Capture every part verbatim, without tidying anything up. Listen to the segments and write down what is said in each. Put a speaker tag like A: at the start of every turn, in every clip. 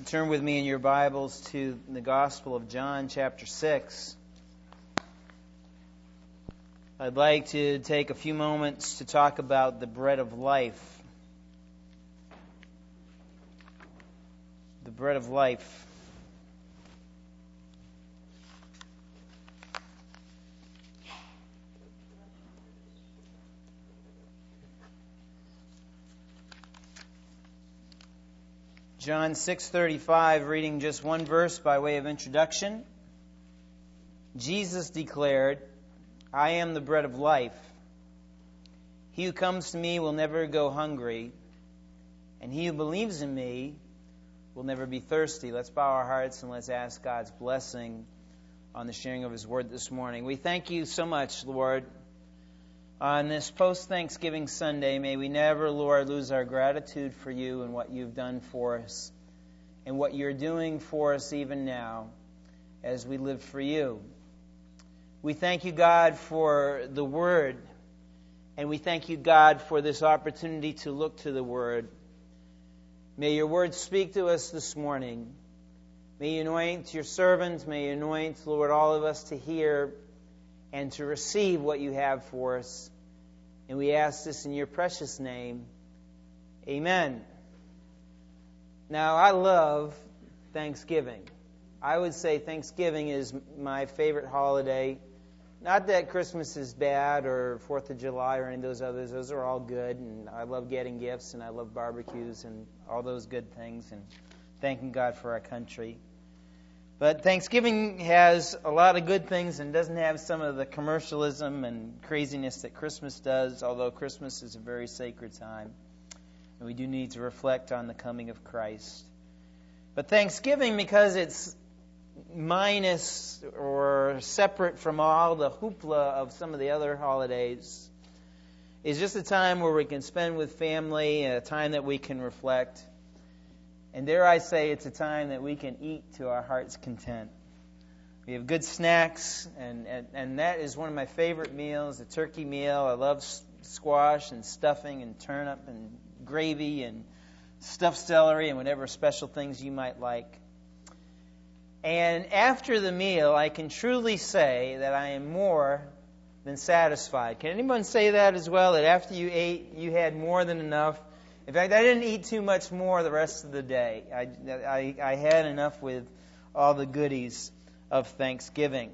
A: Turn with me in your Bibles to the Gospel of John, chapter six. I'd like to take a few moments to talk about the bread of life. The bread of life. John six thirty-five, reading just one verse by way of introduction. Jesus declared, "I am the bread of life. He who comes to me will never go hungry, and he who believes in me will never be thirsty." Let's bow our hearts and let's ask God's blessing on the sharing of His Word this morning. We thank You so much, Lord. On this post-Thanksgiving Sunday, may we never, Lord, lose our gratitude for You and what You've done for us and what You're doing for us even now as we live for You. We thank You, God, for the Word, and we thank You, God, for this opportunity to look to the Word. May Your Word speak to us this morning. May You anoint Your servants, may You anoint, Lord, all of us to hear and to receive what You have for us. And we ask this in Your precious name. Amen. Now, I love Thanksgiving. I would say Thanksgiving is my favorite holiday. Not that Christmas is bad or Fourth of July or any of those others. Those are all good. And I love getting gifts and I love barbecues and all those good things and thanking God for our country. But Thanksgiving has a lot of good things and doesn't have some of the commercialism and craziness that Christmas does, although Christmas is a very sacred time. And we do need to reflect on the coming of Christ. But Thanksgiving, because it's minus or separate from all the hoopla of some of the other holidays, is just a time where we can spend with family, a time that we can reflect. And dare I say, it's a time that we can eat to our heart's content. We have good snacks, and, and, and that is one of my favorite meals, a turkey meal. I love squash and stuffing and turnip and gravy and stuffed celery and whatever special things you might like. And after the meal, I can truly say that I am more than satisfied. Can anyone say that as well, that after you ate, you had more than enough? In fact, I didn't eat too much more the rest of the day. I, I, I had enough with all the goodies of Thanksgiving.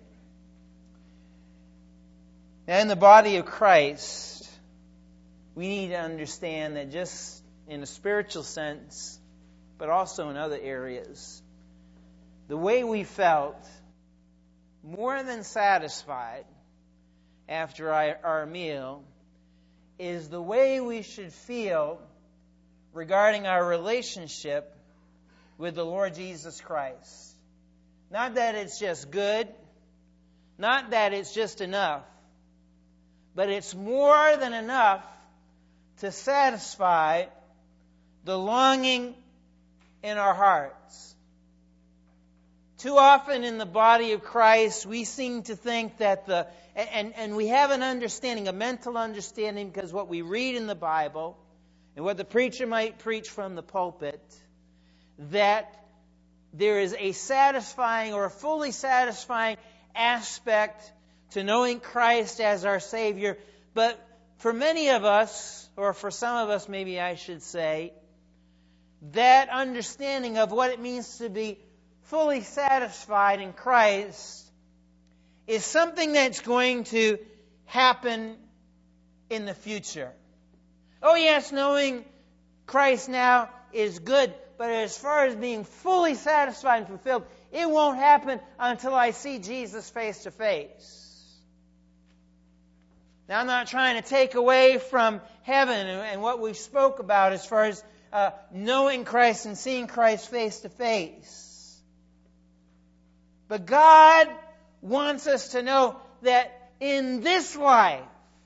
A: Now, in the body of Christ, we need to understand that just in a spiritual sense, but also in other areas, the way we felt more than satisfied after our, our meal is the way we should feel regarding our relationship with the Lord Jesus Christ. Not that it's just good, not that it's just enough, but it's more than enough to satisfy the longing in our hearts. Too often in the body of Christ, we seem to think that the, and, and we have an understanding, a mental understanding, because what we read in the Bible and what the preacher might preach from the pulpit, that there is a satisfying or a fully satisfying aspect to knowing Christ as our Savior. But for many of us, or for some of us maybe I should say, that understanding of what it means to be fully satisfied in Christ is something that's going to happen in the future. Oh yes, knowing Christ now is good, but as far as being fully satisfied and fulfilled, it won't happen until I see Jesus face to face. Now, I'm not trying to take away from heaven and what we spoke about as far as uh, knowing Christ and seeing Christ face to face. But God wants us to know that in this life,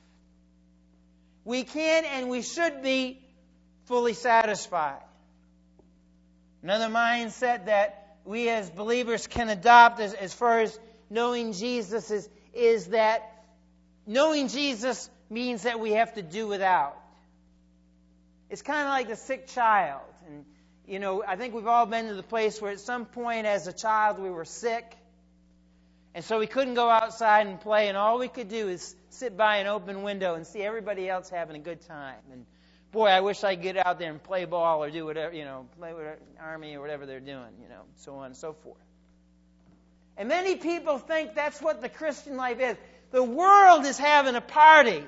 A: we can and we should be fully satisfied. Another mindset that we as believers can adopt as, as far as knowing Jesus is, is that knowing Jesus means that we have to do without. It's kind of like a sick child. And you know, I think we've all been to the place where at some point as a child we were sick. And so we couldn't go outside and play, and all we could do is sit by an open window and see everybody else having a good time. And boy, I wish I could get out there and play ball or do whatever, you know, play with the army or whatever they're doing, you know, so on and so forth. And many people think that's what the Christian life is. The world is having a party.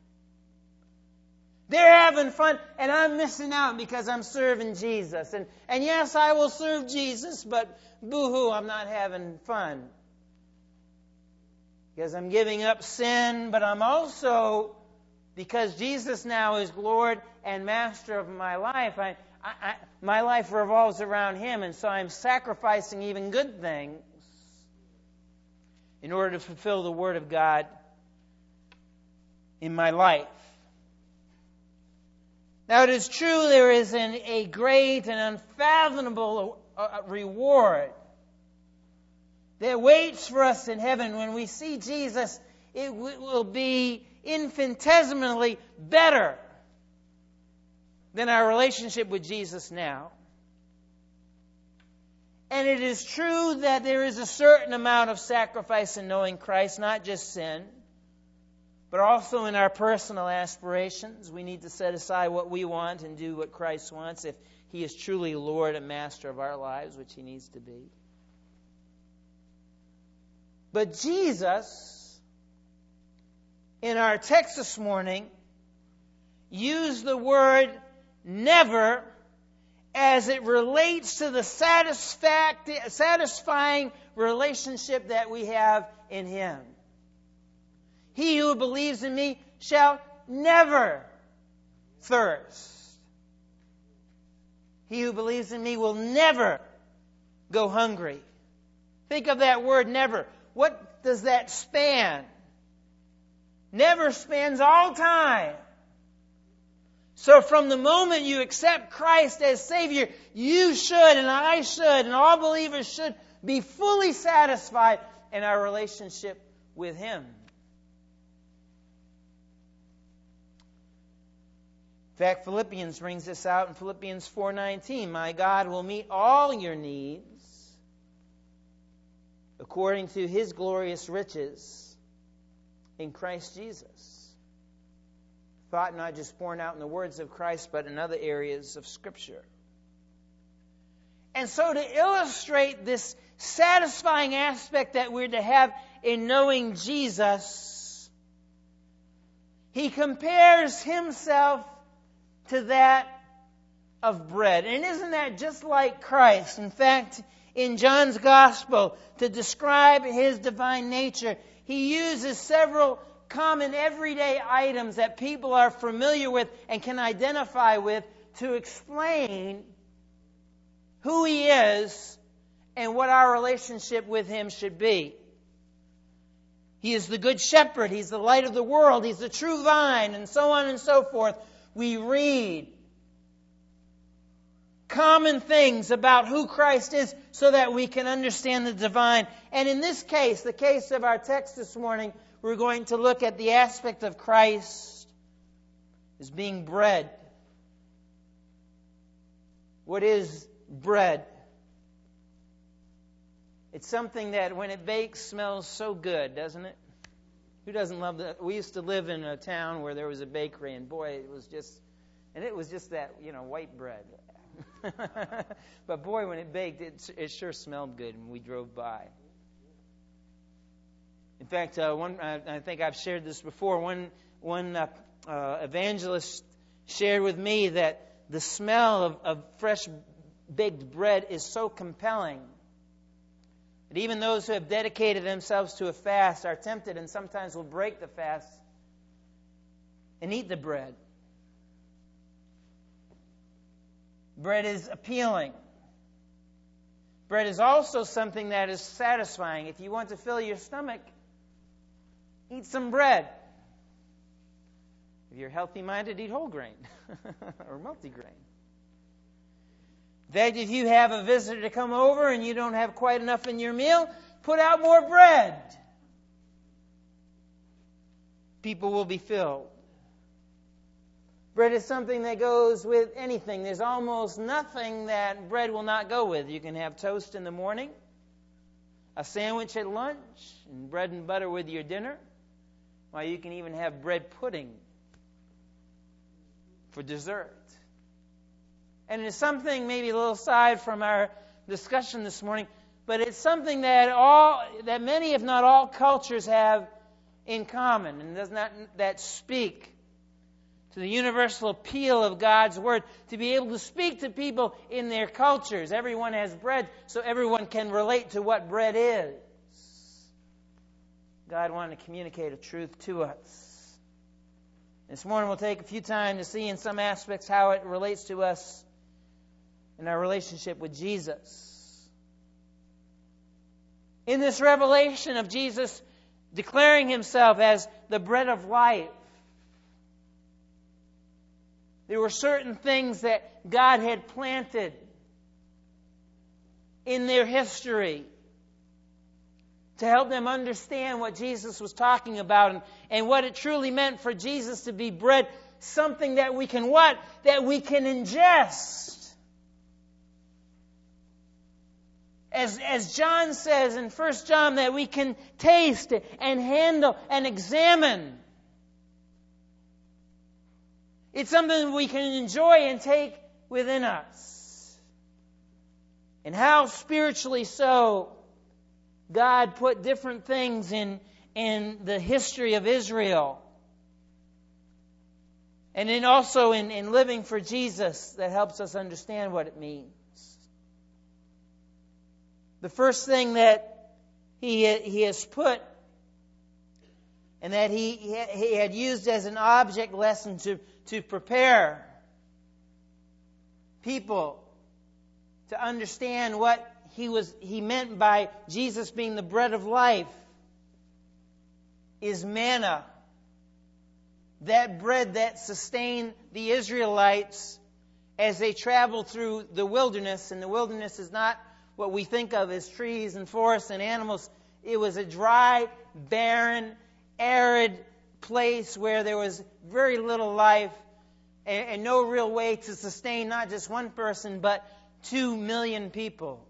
A: They're having fun, and I'm missing out because I'm serving Jesus. And, and yes, I will serve Jesus, but boo-hoo, I'm not having fun. Because I'm giving up sin, but I'm also, because Jesus now is Lord and Master of my life, I, I, I, my life revolves around Him, and so I'm sacrificing even good things in order to fulfill the Word of God in my life. Now, it is true there is an, a great and unfathomable uh, reward that waits for us in heaven. When we see Jesus, it w- will be infinitesimally better than our relationship with Jesus now. And it is true that there is a certain amount of sacrifice in knowing Christ, not just sin, but also in our personal aspirations. We need to set aside what we want and do what Christ wants if He is truly Lord and Master of our lives, which He needs to be. But Jesus, in our text this morning, used the word never as it relates to the satisfying relationship that we have in Him. He who believes in me shall never thirst. He who believes in me will never go hungry. Think of that word never. What does that span? Never spans all time. So from the moment you accept Christ as Savior, you should, and I should, and all believers should be fully satisfied in our relationship with Him. In fact, Philippians brings this out in Philippians four nineteen. My God will meet all your needs according to His glorious riches in Christ Jesus. Thought not just borne out in the words of Christ, but in other areas of Scripture. And so to illustrate this satisfying aspect that we're to have in knowing Jesus, He compares Himself to that of bread. And isn't that just like Christ? In fact, in John's Gospel, to describe His divine nature, He uses several common everyday items that people are familiar with and can identify with to explain who He is and what our relationship with Him should be. He is the Good Shepherd. He's the light of the world. He's the true vine, and so on and so forth. We read common things about who Christ is so that we can understand the divine. And in this case, the case of our text this morning, we're going to look at the aspect of Christ as being bread. What is bread? It's something that when it bakes smells so good, doesn't it? Who doesn't love that? We used to live in a town where there was a bakery, and boy, it was just, and it was just that, you know, white bread. But boy, when it baked, it, it sure smelled good when we drove by. In fact, uh, one uh, I think I've shared this before. One one uh, uh, evangelist shared with me that the smell of, of fresh baked bread is so compelling that even those who have dedicated themselves to a fast are tempted and sometimes will break the fast and eat the bread. Bread is appealing. Bread is also something that is satisfying. If you want to fill your stomach, eat some bread. If you're healthy-minded, eat whole grain or multigrain. In fact, if you have a visitor to come over and you don't have quite enough in your meal, put out more bread. People will be filled. Bread is something that goes with anything. There's almost nothing that bread will not go with. You can have toast in the morning, a sandwich at lunch, and bread and butter with your dinner. Why, you can even have bread pudding for dessert. And it's something maybe a little aside from our discussion this morning, but it's something that all that many, if not all, cultures have in common, and does not that speak to the universal appeal of God's Word, to be able to speak to people in their cultures. Everyone has bread, so everyone can relate to what bread is. God wanted to communicate a truth to us. This morning we'll take a few time to see in some aspects how it relates to us in our relationship with Jesus. In this revelation of Jesus declaring Himself as the bread of life, there were certain things that God had planted in their history to help them understand what Jesus was talking about and, and what it truly meant for Jesus to be bread, something that we can what? That we can ingest. As, as John says in First John, that we can taste and handle and examine. It's something we can enjoy and take within us. And how spiritually so God put different things in, in the history of Israel. And in also in, in living for Jesus that helps us understand what it means. The first thing that he, he has put and that he, he had used as an object lesson to, to prepare people to understand what he was he meant by Jesus being the bread of life is manna. That bread that sustained the Israelites as they traveled through the wilderness. And the wilderness is not what we think of as trees and forests and animals. It was a dry, barren, arid place where there was very little life and, and no real way to sustain not just one person, but two million people.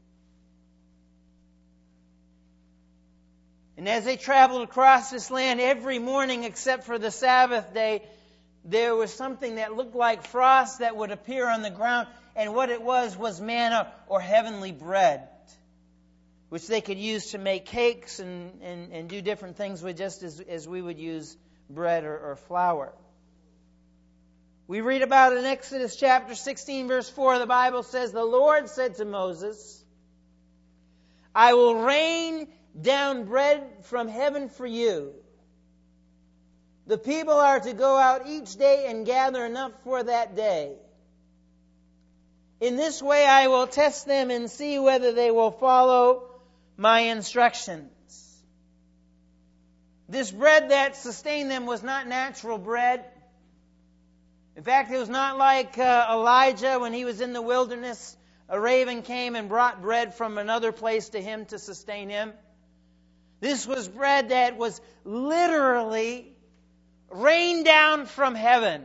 A: And as they traveled across this land every morning except for the Sabbath day, there was something that looked like frost that would appear on the ground. And what it was was manna or heavenly bread, which they could use to make cakes and, and, and do different things with, just as, as we would use bread or, or flour. We read about it in Exodus chapter sixteen, verse four. The Bible says, "The Lord said to Moses, I will rain down bread from heaven for you. The people are to go out each day and gather enough for that day. In this way I will test them and see whether they will follow my instructions." This bread that sustained them was not natural bread. In fact, it was not like uh, Elijah when he was in the wilderness. A raven came and brought bread from another place to him to sustain him. This was bread that was literally rained down from heaven.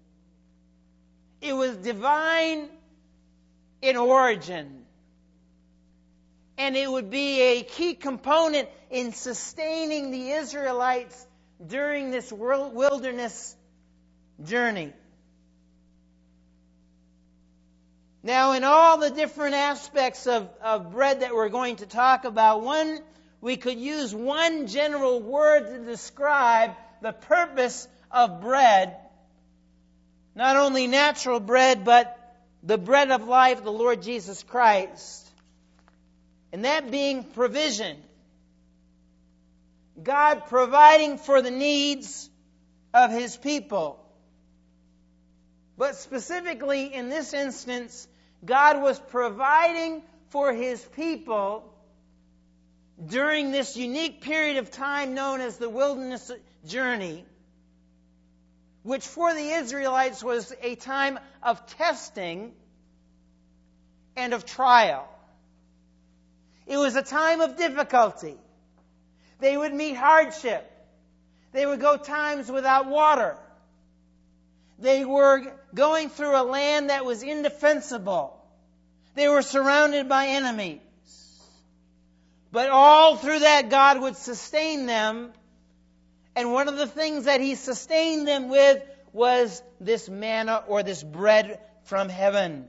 A: It was divine in origin. And it would be a key component in sustaining the Israelites during this wilderness journey. Now, in all the different aspects of, of bread that we're going to talk about, one, we could use one general word to describe the purpose of bread. Not only natural bread, but the bread of life, the Lord Jesus Christ. And that being provision. God providing for the needs of His people. But specifically in this instance, God was providing for His people during this unique period of time known as the wilderness journey, which for the Israelites was a time of testing and of trial. It was a time of difficulty. They would meet hardship. They would go times without water. They were going through a land that was indefensible. They were surrounded by enemies. But all through that, God would sustain them. And one of the things that He sustained them with was this manna, or this bread from heaven.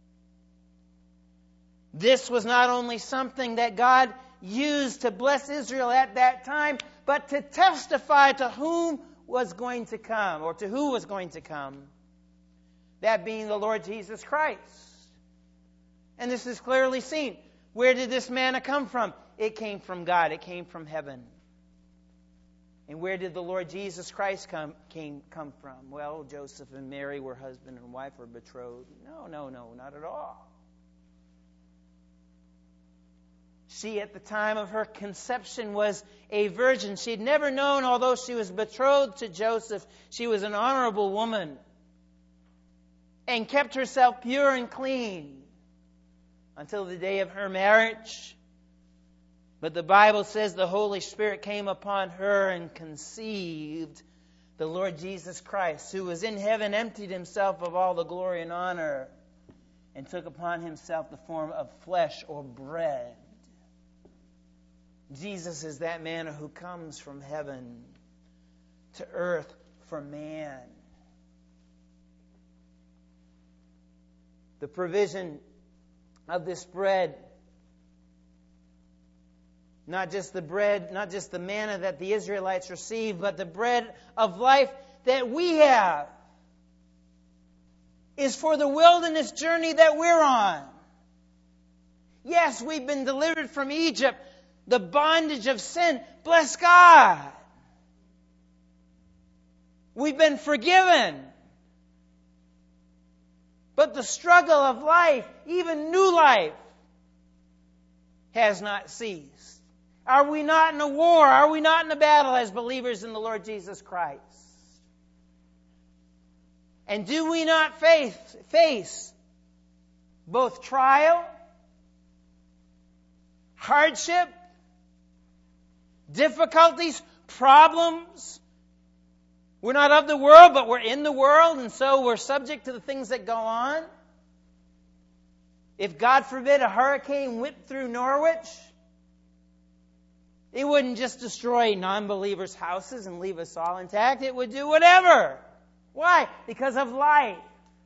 A: This was not only something that God used to bless Israel at that time, but to testify to whom was going to come, or to who was going to come. That being the Lord Jesus Christ. And this is clearly seen. Where did this manna come from? It came from God. It came from heaven. And where did the Lord Jesus Christ come, came, come from? Well, Joseph and Mary were husband and wife, or betrothed. No, no, no, not at all. She, at the time of her conception, was a virgin. She had never known, although she was betrothed to Joseph, she was an honorable woman and kept herself pure and clean until the day of her marriage. But the Bible says the Holy Spirit came upon her and conceived the Lord Jesus Christ, who was in heaven, emptied Himself of all the glory and honor, and took upon Himself the form of flesh, or bread. Jesus is that manna who comes from heaven to earth for man. The provision of this bread, not just the bread, not just the manna that the Israelites received, but the bread of life that we have, is for the wilderness journey that we're on. Yes, we've been delivered from Egypt, the bondage of sin. Bless God. We've been forgiven. But the struggle of life, even new life, has not ceased. Are we not in a war? Are we not in a battle as believers in the Lord Jesus Christ? And do we not face, face both trial, hardship, difficulties, problems? We're not of the world, but we're in the world, and so we're subject to the things that go on. If, God forbid, a hurricane whipped through Norwich, it wouldn't just destroy non-believers' houses and leave us all intact. It would do whatever. Why? Because of life.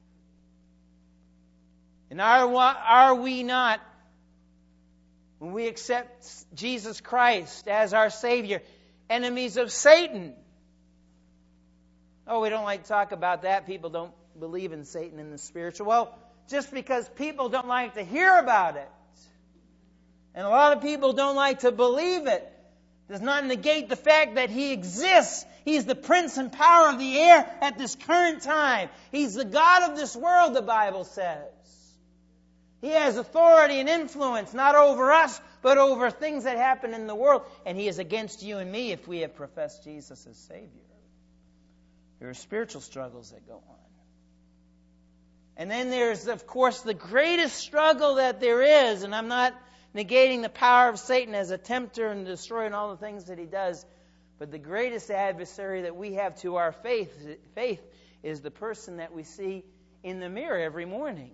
A: And are, are we not, when we accept Jesus Christ as our Savior, enemies of Satan? Oh, we don't like to talk about that. People don't believe in Satan in the spiritual. Well, just because people don't like to hear about it, and a lot of people don't like to believe it, does not negate the fact that He exists. He's the prince and power of the air at this current time. He's the God of this world, the Bible says. He has authority and influence, not over us, but over things that happen in the world. And He is against you and me if we have professed Jesus as Savior. There are spiritual struggles that go on. And then there's, of course, the greatest struggle that there is, and I'm not negating the power of Satan as a tempter and destroying all the things that he does, but the greatest adversary that we have to our faith, faith is the person that we see in the mirror every morning.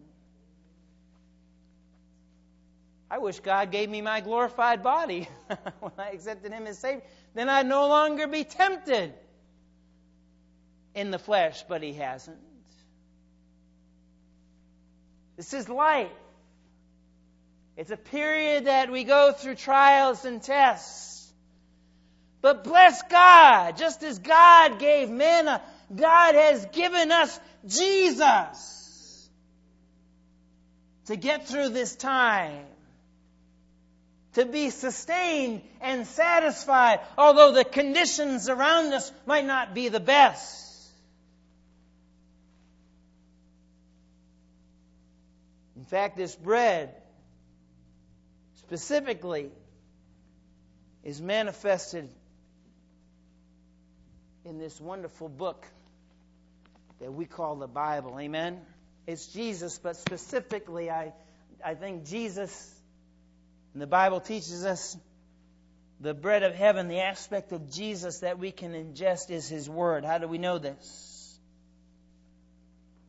A: I wish God gave me my glorified body when I accepted Him as Savior. Then I'd no longer be tempted in the flesh, but He hasn't. This is life. It's a period that we go through trials and tests. But bless God, just as God gave manna, God has given us Jesus to get through this time, to be sustained and satisfied, although the conditions around us might not be the best. In fact, this bread specifically is manifested in this wonderful book that we call the Bible. Amen? It's Jesus, but specifically, I, I think Jesus, and the Bible teaches us the bread of heaven, the aspect of Jesus that we can ingest is His Word. How do we know this?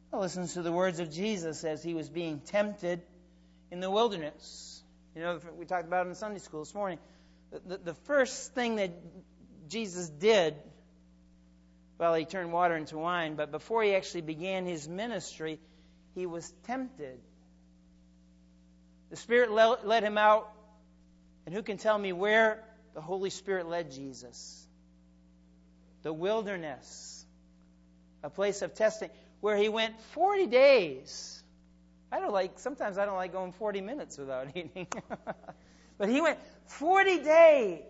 A: Well, listen to the words of Jesus as he was being tempted in the wilderness. You know, we talked about it in Sunday school this morning. The, the, the first thing that Jesus did, well, he turned water into wine, but before he actually began his ministry, he was tempted. The Spirit led him out, and who can tell me where the Holy Spirit led Jesus? The wilderness, a place of testing, where he went forty days. I don't like, sometimes I don't like going forty minutes without eating. But he went forty days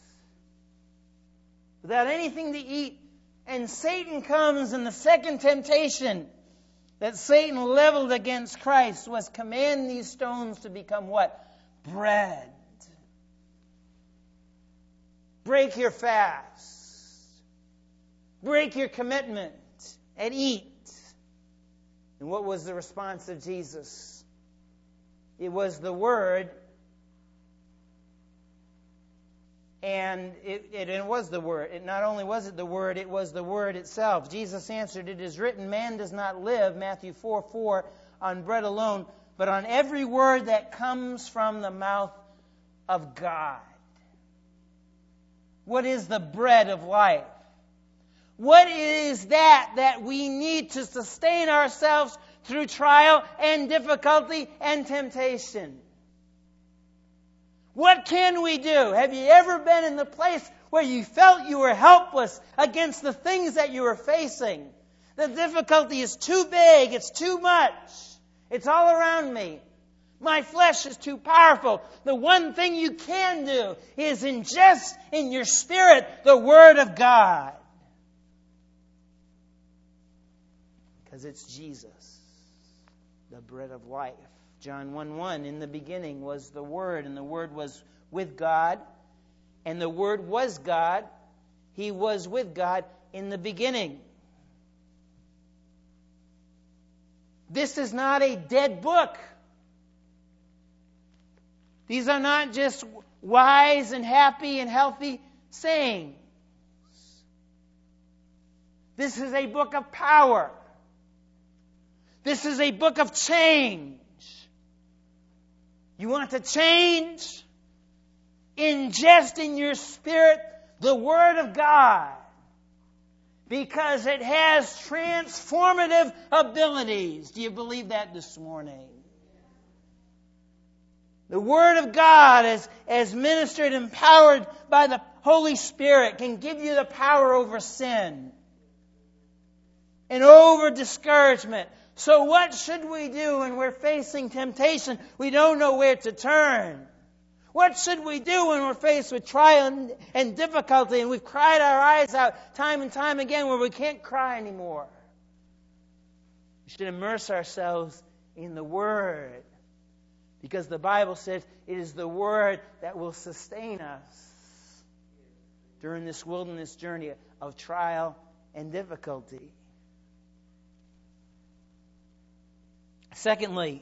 A: without anything to eat. And Satan comes, and the second temptation that Satan leveled against Christ was command these stones to become what? Bread. Break your fast. Break your commitment and eat. And what was the response of Jesus? It was the Word. And it, it, it was the Word. It not only was it the Word, it was the Word itself. Jesus answered, "It is written, man does not live," Matthew four four, "on bread alone, but on every word that comes from the mouth of God." What is the bread of life? What is that that we need to sustain ourselves through trial and difficulty and temptation? What can we do? Have you ever been in the place where you felt you were helpless against the things that you were facing? The difficulty is too big. It's too much. It's all around me. My flesh is too powerful. The one thing you can do is ingest in your spirit the Word of God. Because it's Jesus, the bread of life. John one one, in the beginning was the Word, and the Word was with God, and the Word was God. He was with God in the beginning. This is not a dead book. These are not just wise and happy and healthy sayings. This is a book of power. This is a book of change. You want to change? Ingest in your spirit the Word of God, because it has transformative abilities. Do you believe that this morning? The Word of God, as, as ministered, empowered by the Holy Spirit, can give you the power over sin and over discouragement. So what should we do when we're facing temptation? We don't know where to turn. What should we do when we're faced with trial and difficulty and we've cried our eyes out time and time again where we can't cry anymore? We should immerse ourselves in the Word, because the Bible says it is the Word that will sustain us during this wilderness journey of trial and difficulty. Secondly,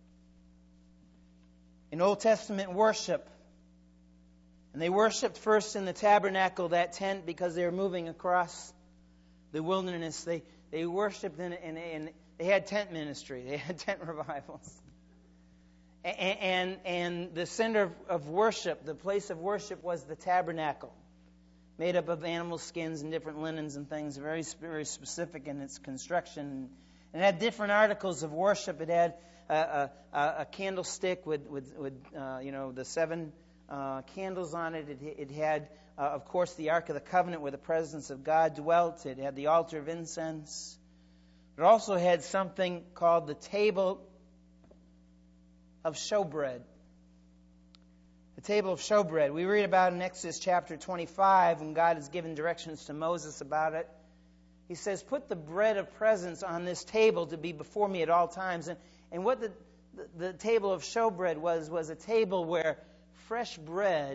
A: in Old Testament worship, and they worshipped first in the tabernacle, that tent, because they were moving across the wilderness. They they worshipped in, in, in they had tent ministry, they had tent revivals. And, and, and the center of, of worship, the place of worship, was the tabernacle, made up of animal skins and different linens and things, very, very specific in its construction. And it had different articles of worship. It had a, a, a candlestick with, with, with uh, you know, the seven uh, candles on it. It, it had, uh, of course, the Ark of the Covenant where the presence of God dwelt. It had the altar of incense. It also had something called the table of showbread. The table of showbread. We read about it in Exodus chapter twenty-five when God has given directions to Moses about it. He says, "Put the bread of presence on this table to be before me at all times." And, and what the, the, the table of showbread was, was a table where fresh bread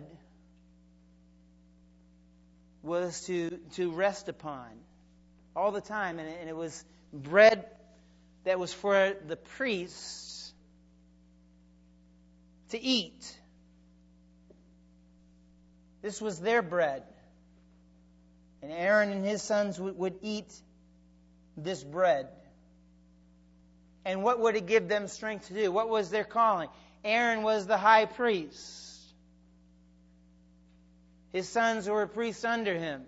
A: was to, to rest upon all the time. And, and it was bread that was for the priests to eat. This was their bread. And Aaron and his sons would, would eat this bread. And what would it give them strength to do? What was their calling? Aaron was the high priest. His sons were priests under him.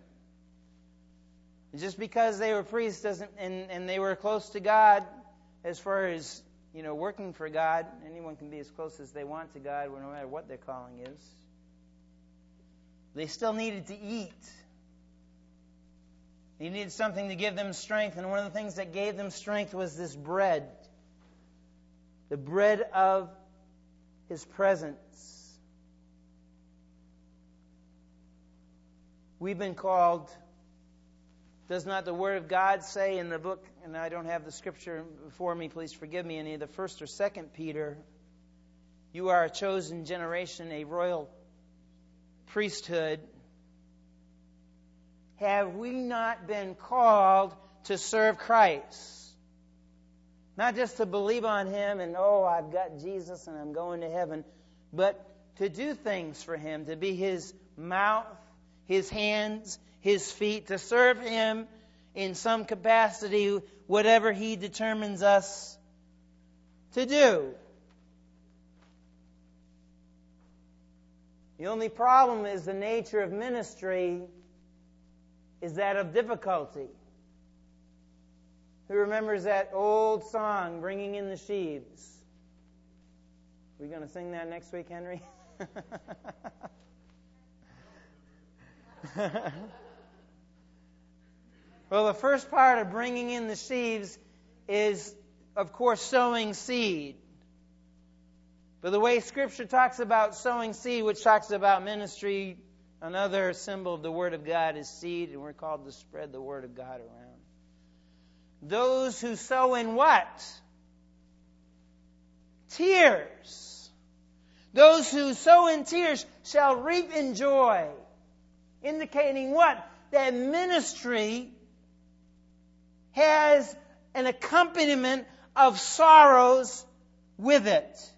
A: Just because they were priests doesn't, and, and they were close to God, as far as, you know, working for God, anyone can be as close as they want to God, no matter what their calling is. They still needed to eat. They needed something to give them strength, and one of the things that gave them strength was this bread. The bread of His presence. We've been called, does not the Word of God say in the book, and I don't have the scripture before me, please forgive me, in either First or Second Peter, you are a chosen generation, a royal priesthood. Have we not been called to serve Christ? Not just to believe on Him and, oh, I've got Jesus and I'm going to heaven, but to do things for Him, to be His mouth, His hands, His feet, to serve Him in some capacity, whatever He determines us to do. The only problem is the nature of ministry is that of difficulty. Who remembers that old song, Bringing in the Sheaves? Are we going to sing that next week, Henry? Well, the first part of bringing in the sheaves is, of course, sowing seed. But the way Scripture talks about sowing seed, which talks about ministry, another symbol of the Word of God is seed, and we're called to spread the Word of God around. Those who sow in what? Tears. Those who sow in tears shall reap in joy. Indicating what? That ministry has an accompaniment of sorrows with it.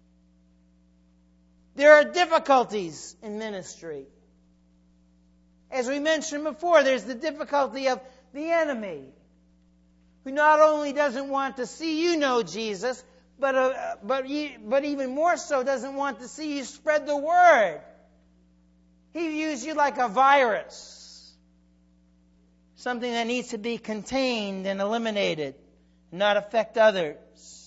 A: There are difficulties in ministry. As we mentioned before, there's the difficulty of the enemy, who not only doesn't want to see you know Jesus, but uh, but but even more so doesn't want to see you spread the word. He views you like a virus, something that needs to be contained and eliminated, not affect others.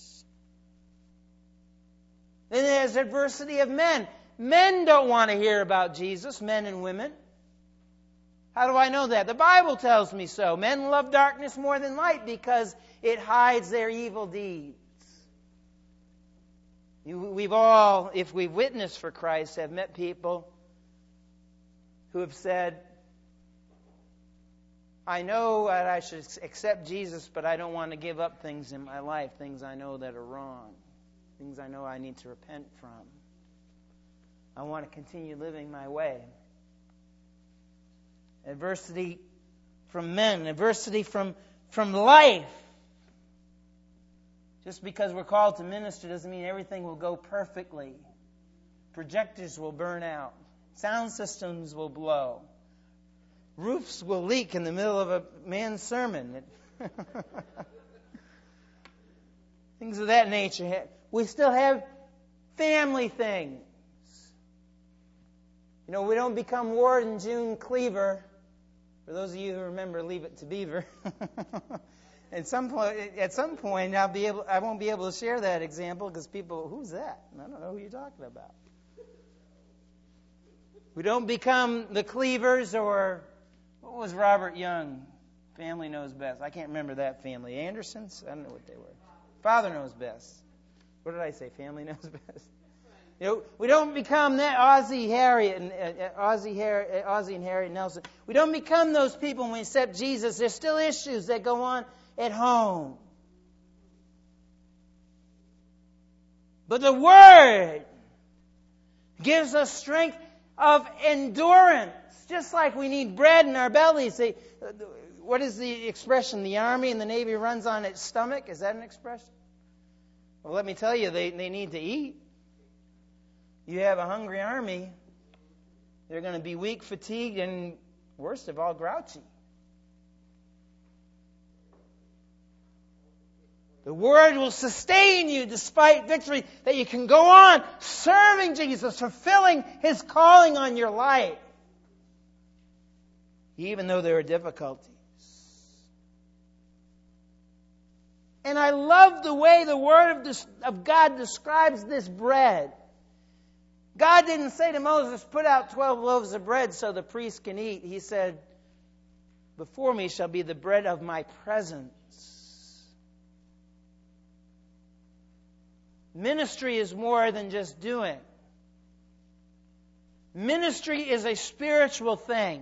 A: Then there's adversity of men. Men don't want to hear about Jesus, men and women. How do I know that? The Bible tells me so. Men love darkness more than light because it hides their evil deeds. We've all, if we've witnessed for Christ, have met people who have said, I know that I should accept Jesus, but I don't want to give up things in my life, things I know that are wrong, things I know I need to repent from. I want to continue living my way. Adversity from men, adversity from, from life. Just because we're called to minister doesn't mean everything will go perfectly. Projectors will burn out. Sound systems will blow. Roofs will leak in the middle of a man's sermon. Things of that nature. We still have family things. You know, we don't become Ward and June Cleaver. For those of you who remember, Leave It to Beaver. At some point, at some point, I'll be able. I won't be able to share that example because people, who's that? I don't know who you're talking about. We don't become the Cleavers or what was Robert Young? Family knows best. I can't remember that family. Andersons? I don't know what they were. Father knows best. What did I say? Family knows best. You know, we don't become that Ozzie Harriet and uh, Ozzie, Harry, uh, Ozzie and Harriet Nelson. We don't become those people when we accept Jesus. There's still issues that go on at home. But the Word gives us strength of endurance. Just like we need bread in our bellies. They, what is the expression? The Army and the Navy runs on its stomach. Is that an expression? Well, let me tell you, they, they need to eat. You have a hungry army, they're going to be weak, fatigued, and worst of all, grouchy. The Word will sustain you despite victory, that you can go on serving Jesus, fulfilling His calling on your life, even though there are difficulties. And I love the way the Word of, this, of God describes this bread. God didn't say to Moses, put out twelve loaves of bread so the priest can eat. He said, before me shall be the bread of my presence. Ministry is more than just doing. Ministry is a spiritual thing.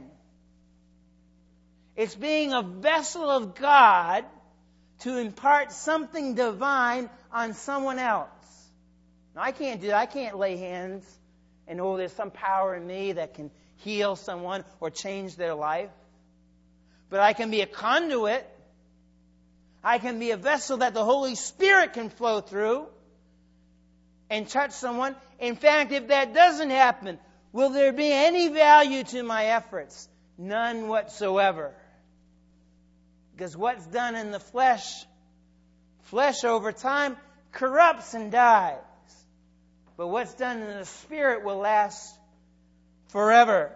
A: It's being a vessel of God to impart something divine on someone else. Now, I can't do that. I can't lay hands and, oh, there's some power in me that can heal someone or change their life. But I can be a conduit. I can be a vessel that the Holy Spirit can flow through and touch someone. In fact, if that doesn't happen, will there be any value to my efforts? None whatsoever. Because what's done in the flesh, flesh over time corrupts and dies. But what's done in the Spirit will last forever.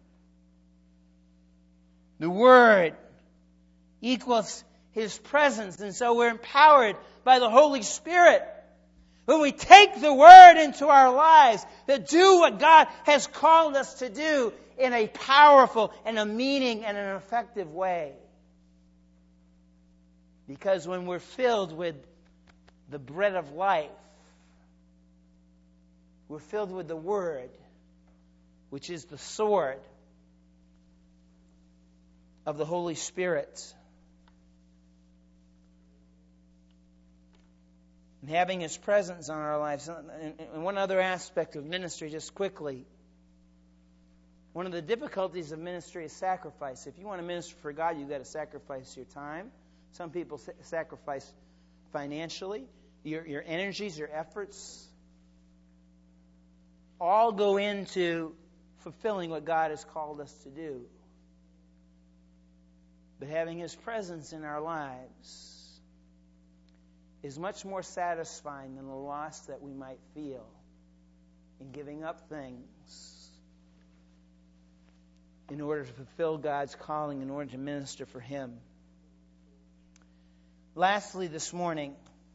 A: The Word equals His presence, and so we're empowered by the Holy Spirit. When we take the Word into our lives to do what God has called us to do in a powerful and a meaning and an effective way. Because when we're filled with the bread of life, we're filled with the Word, which is the sword of the Holy Spirit. And having His presence on our lives. And one other aspect of ministry, just quickly. One of the difficulties of ministry is sacrifice. If you want to minister for God, you've got to sacrifice your time. Some people sacrifice financially. Your, your energies, your efforts, all go into fulfilling what God has called us to do. But having His presence in our lives is much more satisfying than the loss that we might feel in giving up things in order to fulfill God's calling, in order to minister for Him. Lastly, this morning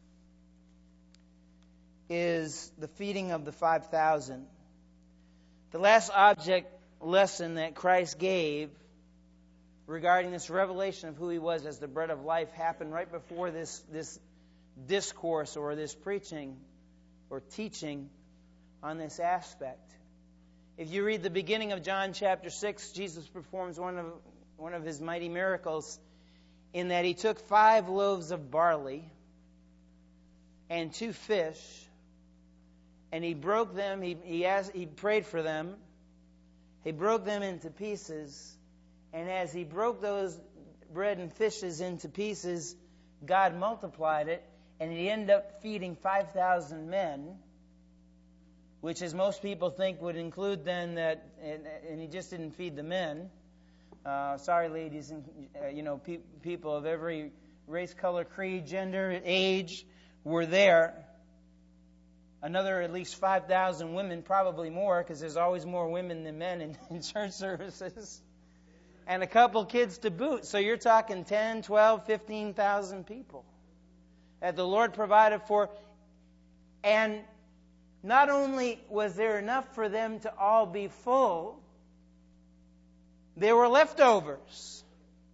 A: is the feeding of the five thousand. The last object lesson that Christ gave regarding this revelation of who He was as the bread of life happened right before this, this discourse or this preaching or teaching on this aspect. If you read the beginning of John chapter six, Jesus performs one of one of His mighty miracles in that He took five loaves of barley and two fish, and He broke them. He he, asked, he prayed for them. He broke them into pieces, and as He broke those bread and fishes into pieces, God multiplied it, and He ended up feeding five thousand men, which, as most people think, would include then that, and, and He just didn't feed the men. Uh, sorry, ladies, and uh, you know, pe- people of every race, color, creed, gender, age were there. Another at least five thousand women, probably more, because there's always more women than men in, in church services. And a couple kids to boot. So you're talking ten, twelve, fifteen thousand people that the Lord provided for. And not only was there enough for them to all be full, there were leftovers.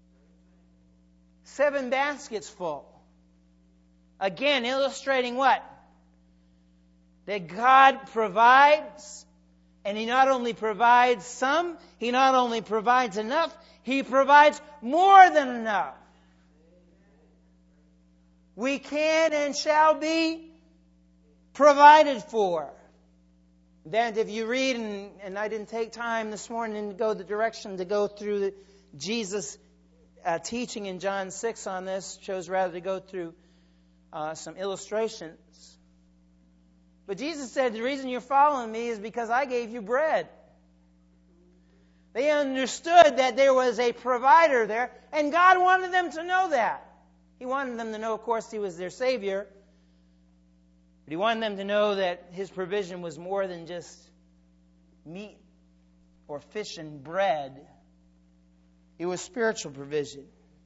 A: Seven baskets full. Again, illustrating what? That God provides, and He not only provides some, He not only provides enough, He provides more than enough. We can and shall be provided for. That if you read, and, and I didn't take time this morning to go the direction to go through the, Jesus' uh, teaching in John six on this, chose rather to go through uh, some illustrations. But Jesus said, the reason you're following me is because I gave you bread. They understood that there was a provider there, and God wanted them to know that. He wanted them to know, of course, He was their Savior. But He wanted them to know that His provision was more than just meat or fish and bread. It was spiritual provision.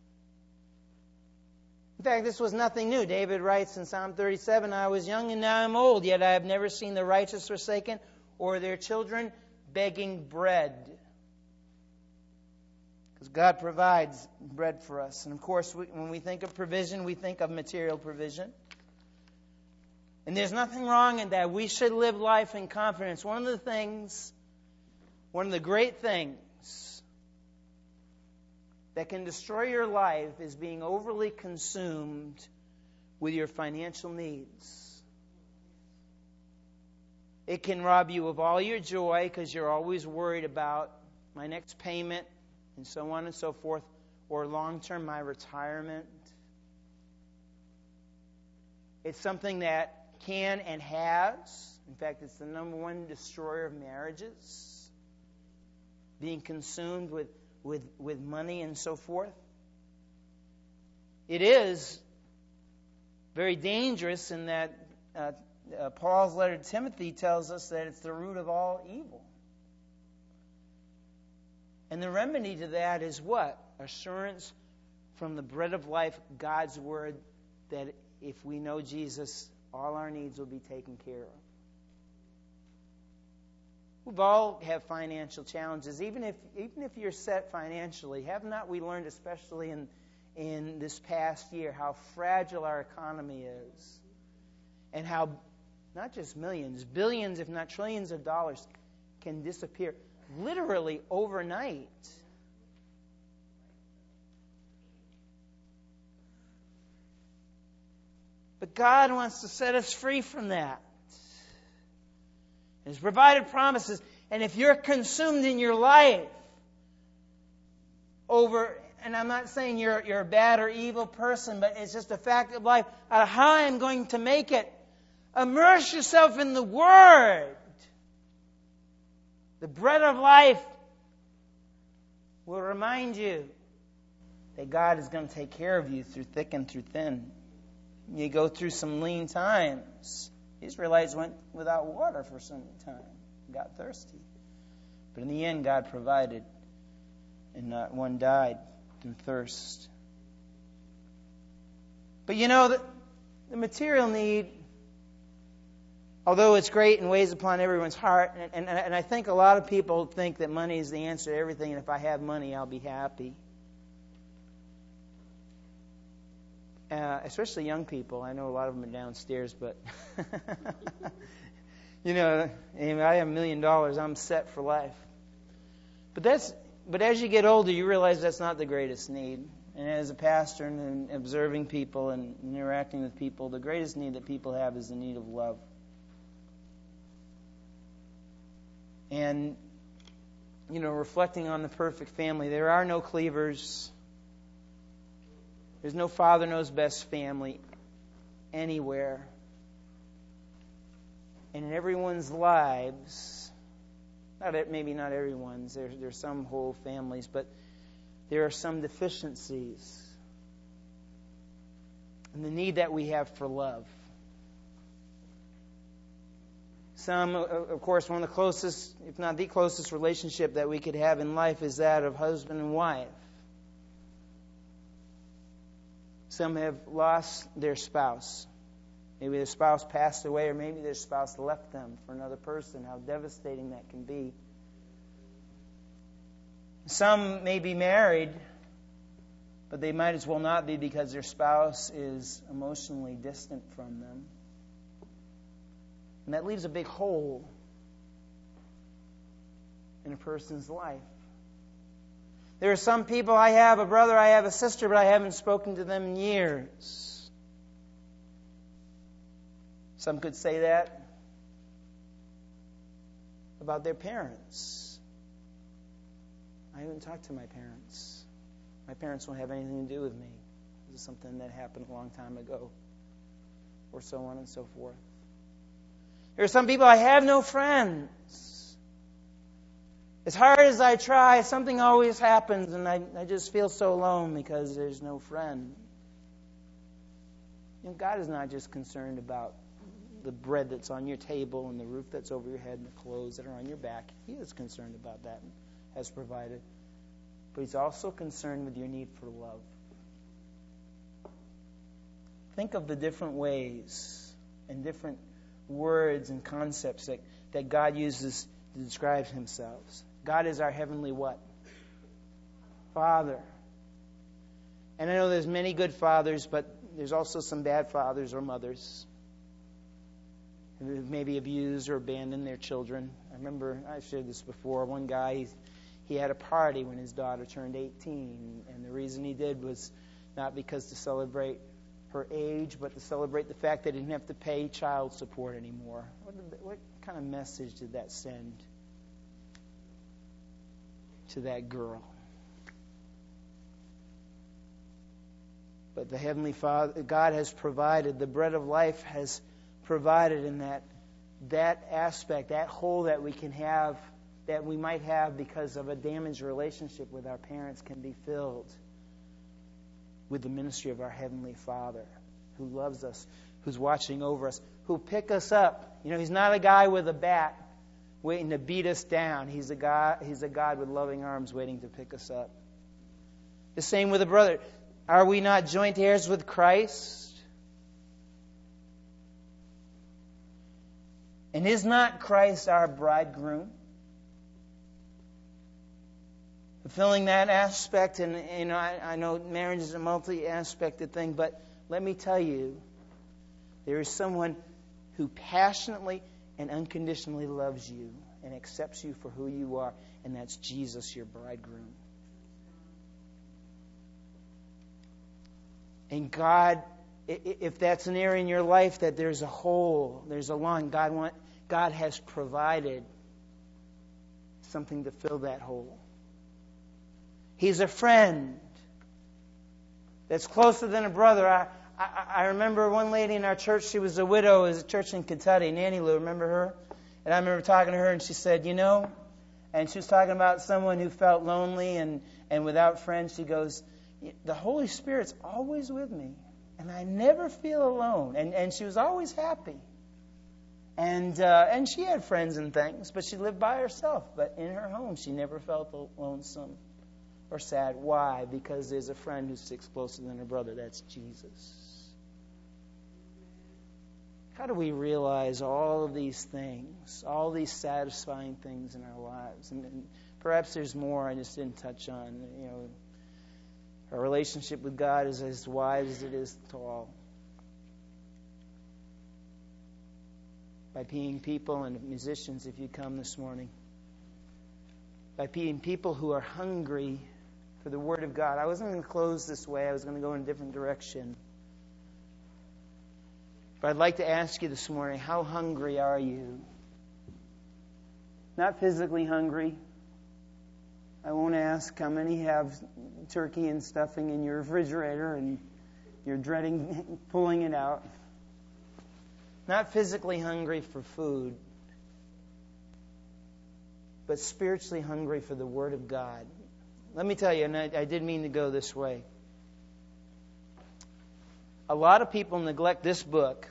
A: In fact, this was nothing new. David writes in Psalm thirty-seven, I was young and now I'm old, yet I have never seen the righteous forsaken or their children begging bread. Because God provides bread for us. And of course, we, when we think of provision, we think of material provision. And there's nothing wrong in that. We should live life in confidence. One of the things, one of the great things that can destroy your life is being overly consumed with your financial needs. It can rob you of all your joy because you're always worried about my next payment and so on and so forth, or long-term, my retirement. It's something that can and has. In fact, it's the number one destroyer of marriages. Being consumed with With, with money and so forth. It is very dangerous in that uh, uh, Paul's letter to Timothy tells us that it's the root of all evil. And the remedy to that is what? Assurance from the bread of life, God's Word, that if we know Jesus, all our needs will be taken care of. We've all have financial challenges, even if even if you're set financially. Have not we learned, especially in in this past year, how fragile our economy is, and how not just millions, billions, if not trillions of dollars can disappear literally overnight. But God wants to set us free from that. He's provided promises. And if you're consumed in your life over, and I'm not saying you're, you're a bad or evil person, but it's just a fact of life, uh, how I'm going to make it. Immerse yourself in the Word. The bread of life will remind you that God is going to take care of you through thick and through thin. You go through some lean times. The Israelites went without water for some time, got thirsty. But in the end, God provided, and not one died through thirst. But you know, the, the material need, although it's great and weighs upon everyone's heart, and, and, and I think a lot of people think that money is the answer to everything, and if I have money, I'll be happy. Uh, especially young people. I know a lot of them are downstairs, but you know, I have a million dollars, I'm set for life. But that's, but as you get older, you realize that's not the greatest need. And as a pastor and observing people and interacting with people, the greatest need that people have is the need of love. And you know, reflecting on the perfect family, there are no cleavers. There's no father knows best family anywhere. And in everyone's lives, not maybe not everyone's, there, there's some whole families, but there are some deficiencies in the need that we have for love. Some, of course, one of the closest, if not the closest relationship that we could have in life is that of husband and wife. Some have lost their spouse. Maybe their spouse passed away, or maybe their spouse left them for another person. How devastating that can be. Some may be married, but they might as well not be because their spouse is emotionally distant from them. And that leaves a big hole in a person's life. There are some people, I have a brother, I have a sister, but I haven't spoken to them in years. Some could say that about their parents. I haven't talked to my parents. My parents won't have anything to do with me. This is something that happened a long time ago, or so on and so forth. There are some people, I have no friends. As hard as I try, something always happens, and I, I just feel so alone because there's no friend. You know, God is not just concerned about the bread that's on your table and the roof that's over your head and the clothes that are on your back. He is concerned about that and has provided. But He's also concerned with your need for love. Think of the different ways and different words and concepts that, that God uses to describe Himself. God is our heavenly what? Father. And I know there's many good fathers, but there's also some bad fathers or mothers who maybe abused or abandoned their children. I remember, I've shared this before, one guy, he, he had a party when his daughter turned eighteen, and the reason he did was not because to celebrate her age, but to celebrate the fact that he didn't have to pay child support anymore. What, did, what kind of message did that send to that girl? But the Heavenly Father, God has provided, the bread of life has provided in that that aspect, that hole that we can have, that we might have because of a damaged relationship with our parents, can be filled with the ministry of our Heavenly Father, who loves us, who's watching over us, who'll pick us up. You know, He's not a guy with a bat waiting to beat us down. He's a God, He's a God with loving arms waiting to pick us up. The same with a brother. Are we not joint heirs with Christ? And is not Christ our bridegroom? Fulfilling that aspect, and you know, I, I know marriage is a multi-aspected thing, but let me tell you, there is someone who passionately and unconditionally loves you and accepts you for who you are, and that's Jesus, your bridegroom. And God, if that's an area in your life that there's a hole, there's a lung, God want, God has provided something to fill that hole. He's a friend that's closer than a brother. I, I, I remember one lady in our church, she was a widow, it was a church in Kentucky, Nanny Lou, remember her? And I remember talking to her, and she said, you know, and she was talking about someone who felt lonely and, and without friends. She goes, the Holy Spirit's always with me, and I never feel alone. And, and she was always happy. And uh, and she had friends and things, but she lived by herself. But in her home, she never felt lonesome or sad. Why? Because there's a friend who sticks closer than her brother. That's Jesus. How do we realize all of these things, all these satisfying things in our lives? And, and perhaps there's more I just didn't touch on. You know, our relationship with God is as wide as it is tall. By being people, and musicians, if you come this morning, by being people who are hungry for the Word of God. I wasn't going to close this way. I was going to go in a different direction. But I'd like to ask you this morning, how hungry are you? Not physically hungry. I won't ask how many have turkey and stuffing in your refrigerator and you're dreading pulling it out. Not physically hungry for food, but spiritually hungry for the Word of God. Let me tell you, and I, I did mean to go this way. A lot of people neglect this book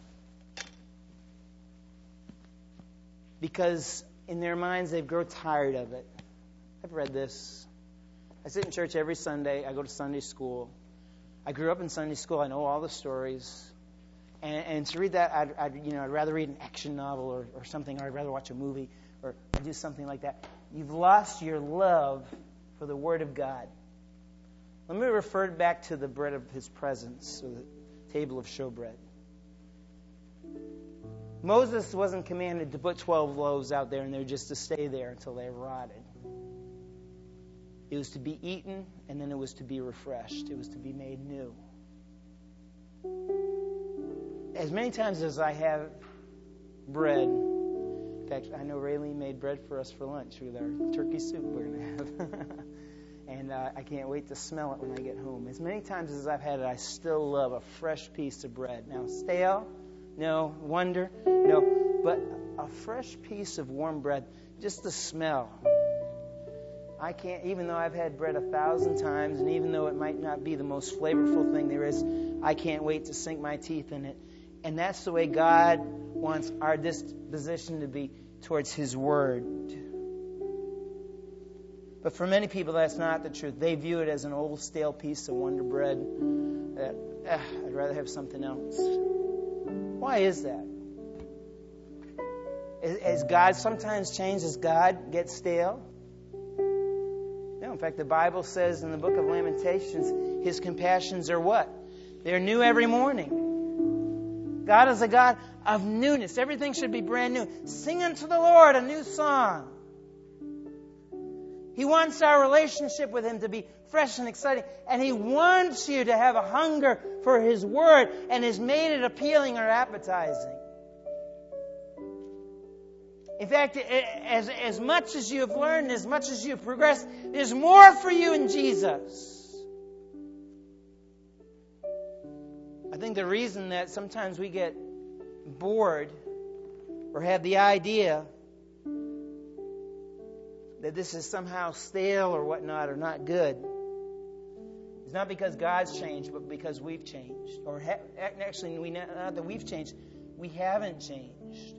A: because in their minds they've grown tired of it. I've read this. I sit in church every Sunday. I go to Sunday school. I grew up in Sunday school. I know all the stories. And, and to read that, I'd, I'd, you know, I'd rather read an action novel or, or something, or I'd rather watch a movie or, or do something like that. You've lost your love for the Word of God. Let me refer back to the bread of His presence, or the table of showbread. Moses wasn't commanded to put twelve loaves out there and they're just to stay there until they rotted. It was to be eaten, and then it was to be refreshed. It was to be made new. As many times as I have bread, in fact, I know Raylene made bread for us for lunch with our turkey soup we're going to have. and uh, I can't wait to smell it when I get home. As many times as I've had it, I still love a fresh piece of bread. Now, stale? No. Wonder? No. But a fresh piece of warm bread, just the smell. I can't, even though I've had bread a thousand times, and even though it might not be the most flavorful thing there is, I can't wait to sink my teeth in it. And that's the way God wants our disposition to be towards His Word. But for many people, that's not the truth. They view it as an old, stale piece of Wonder Bread. That, uh, I'd rather have something else. Why is that? As God sometimes changes, God gets stale? No, in fact, the Bible says in the book of Lamentations, His compassions are what? They're new every morning. God is a God of newness. Everything should be brand new. Sing unto the Lord a new song. He wants our relationship with Him to be fresh and exciting. And He wants you to have a hunger for His Word and has made it appealing or appetizing. In fact, as, as much as you have learned, as much as you have progressed, there's more for you in Jesus. I think the reason that sometimes we get bored or have the idea that this is somehow stale or whatnot or not good, it's not because God's changed, but because we've changed. Or ha- actually, we not, not that we've changed, we haven't changed.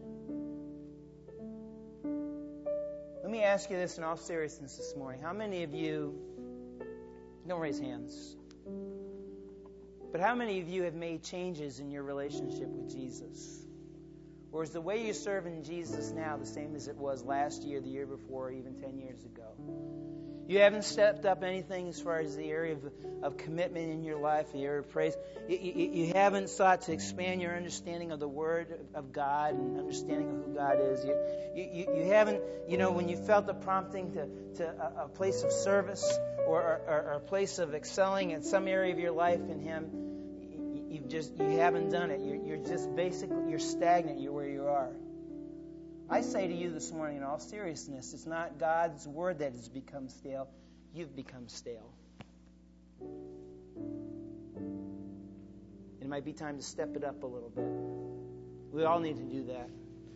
A: Let me ask you this in all seriousness this morning. How many of you, don't raise hands, but how many of you have made changes in your relationship with Jesus? Or is the way you serve in Jesus now the same as it was last year, the year before, or even ten years ago? You haven't stepped up anything as far as the area of, of commitment in your life, the area of praise. You, you, you haven't sought to expand your understanding of the Word of God and understanding of who God is. You, you, you haven't, you know, when you felt the prompting to, to a, a place of service or, or, or a place of excelling in some area of your life in Him, You've just you haven't done it. You're, you're just basically you're stagnant. You're where you are. I say to you this morning, in all seriousness, it's not God's Word that has become stale. You've become stale. It might be time to step it up a little bit. We all need to do that.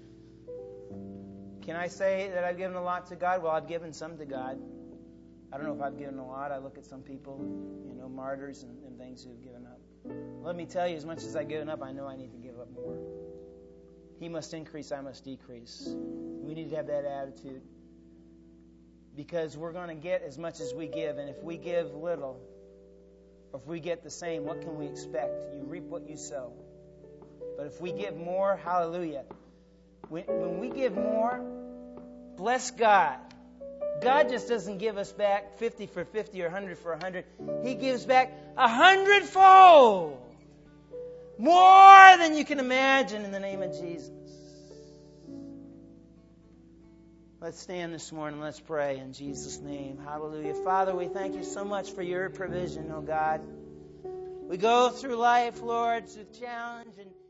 A: Can I say that I've given a lot to God? Well, I've given some to God. I don't know if I've given a lot. I look at some people, you know, martyrs and, and things who've given up. Let me tell you, as much as I've given up, I know I need to give up more. He must increase, I must decrease. We need to have that attitude. Because we're going to get as much as we give. And if we give little, or if we get the same, what can we expect? You reap what you sow. But if we give more, hallelujah. When, when we give more, bless God. God just doesn't give us back fifty for fifty or one hundred for one hundred. He gives back a hundredfold. More than you can imagine in the name of Jesus. Let's stand this morning. Let's pray in Jesus' name. Hallelujah. Father, we thank you so much for your provision, oh God. We go through life, Lord, to challenge and